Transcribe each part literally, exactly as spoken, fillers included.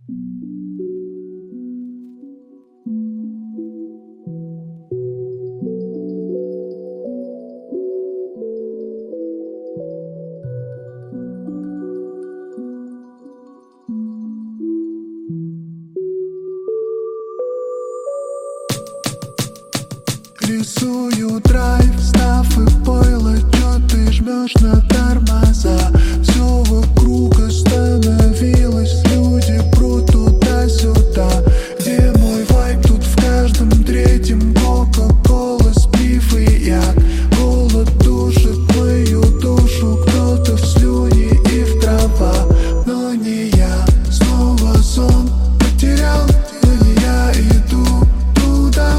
Рисую драйв, став и пойло, чё ты жмешь на тормоза? Все вокруг остановилось, люди прут туда-сюда. Где мой вайб? Тут в каждом третьем кока-кола, спив и яд. Голод душит мою душу, кто-то в слюни и в трава. Но не я, снова сон потерял, но не я иду туда.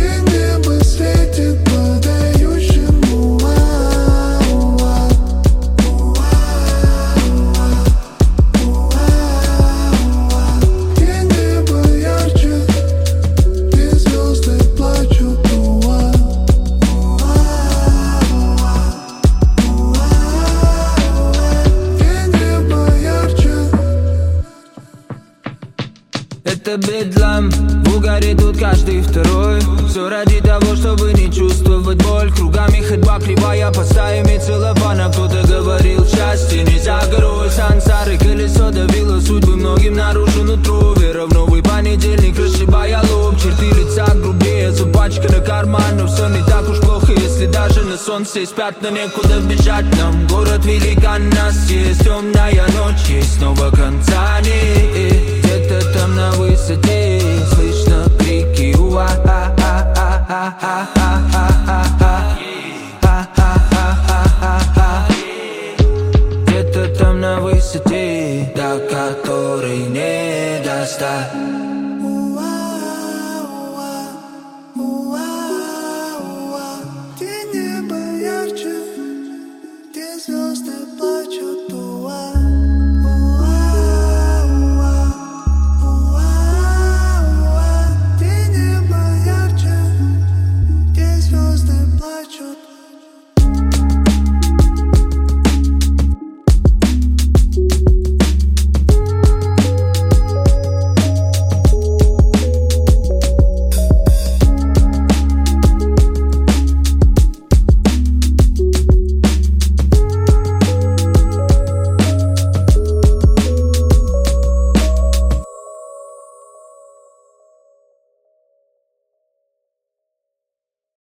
Это бедлам, в угаре тут каждый второй. Все ради того, чтобы не чувствовать боль. Кругами ходьба кривая, под стаями целлофана. Кто-то говорил, счастье не за горой. Сансары, колесо давило судьбы, многим наружу нутро. Вера в новый понедельник, расшибая лоб. Черты лица грубее, запачканы карман. Но все не так уж плохо, если даже на солнце спят. Но некуда бежать нам, город великан нас есть. Темная ночь, есть снова конца нет. Где-то там на высоте слышно крики уа а а а а а а а а. Где-то там на высоте, до которой не достать.